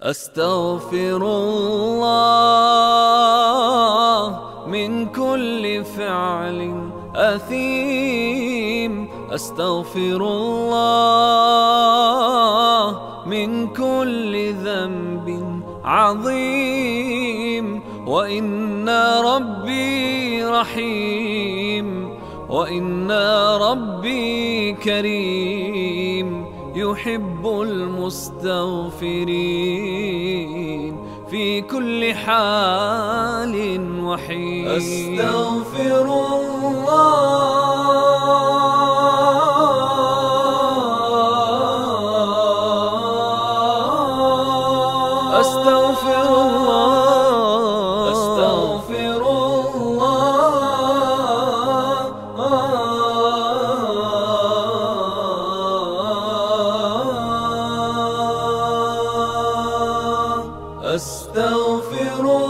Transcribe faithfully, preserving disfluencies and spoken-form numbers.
أستغفر الله من كل فعل أثيم، أستغفر الله من كل ذنب عظيم. وإن ربي رحيم، وإن ربي كريم، يحب المستغفرين في كل حال وحين. أستغفر الله، أستغفر الله، أستغفر الله، أستغفر